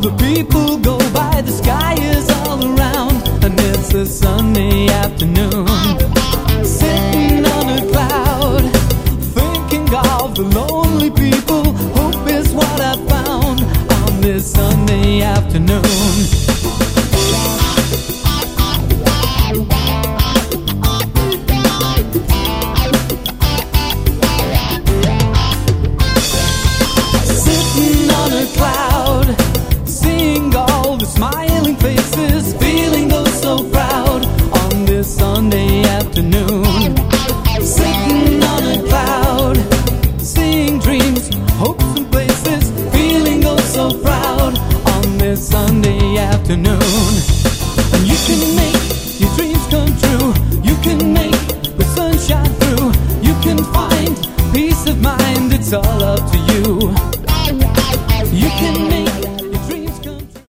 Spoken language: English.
the people go by, the sky is all around, and it's a Sunday afternoon. Sitting on a cloud, thinking of the lonely people. Hope is what I found on this Sunday afternoon. Smiling faces, feeling oh so proud on this Sunday afternoon. Sitting on a cloud, seeing dreams, hopes and places, feeling oh so proud on this Sunday afternoon.